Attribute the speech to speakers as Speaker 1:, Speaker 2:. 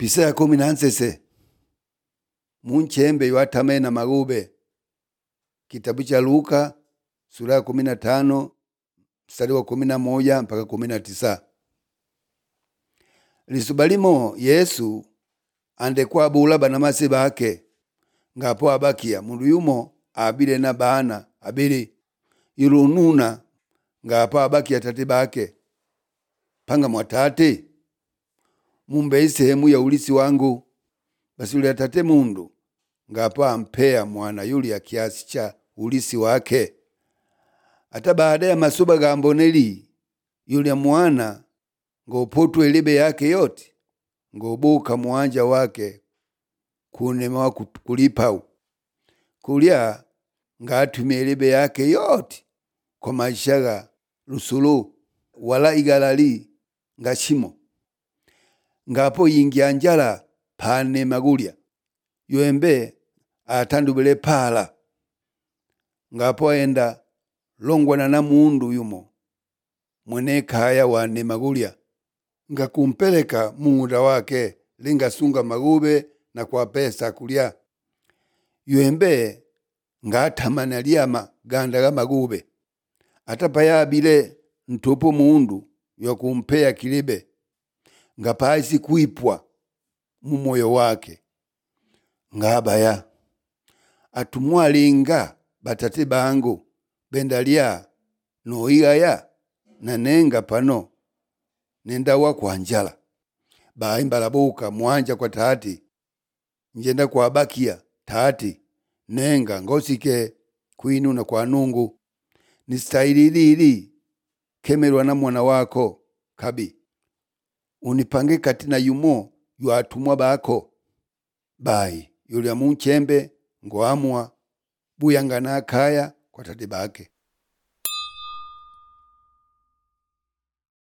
Speaker 1: Pisa ya 16 munchembe yuatame na magube. Kitabu cha Luka sura ya 15 mstari wa 11 mpaka 19. Lisubalimo Yesu andekwa bula banamasi bake ngapo abakia mundu yumo abile na bana abili yulununa ngapo abakia tate bake panga mwatate mumbe sehemu ya ulisi wangu. Basi yule tate mundu ngapo ampea mwana yuli ya kiasi cha ulisi wake. Hata baada ya masuba gamboneli yule mwana ngopotwe libe yake yote ngobuka mwanja wake kunema kulipau kulia ngatumie libe yake yote kwa maisha ga rusulu wala igalali ngashimo ngapo yingia njala pane magulya yoembe atandubile pala ngapo enda longwana na mundu yumo mwene kaya wane magulya ngakumpeleka muda wake lingasunga magube na kwa pesa kulya yoembe ngatamana liama ganda ga magube atapaya bile ntopo mundu yokumpea kilibe ngapaisi kuipwa mumoyo wake ngabaya atumwalinga batate bangu bendalia noigaya na nenga pano nenda wa kwa njala baimbala buka mwanja kwa tati njenda kwa bakia tati nenga ngosike kwinu na kwa nungu nistailili kemerwa na mwana wako kabi unipange katina yumo yuatumwa bako bai yule munchembe ngoamwa buyangana kaya kwa tate bake.